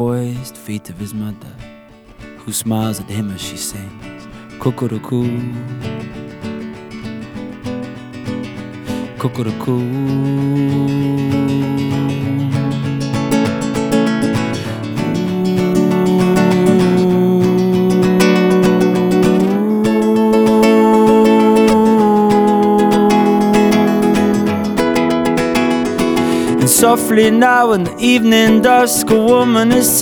poised feet of his mother, who smiles at him as she sings, cuckoo-cuckoo, cuckoo-cuckoo. And softly now in the evening dusk, a woman is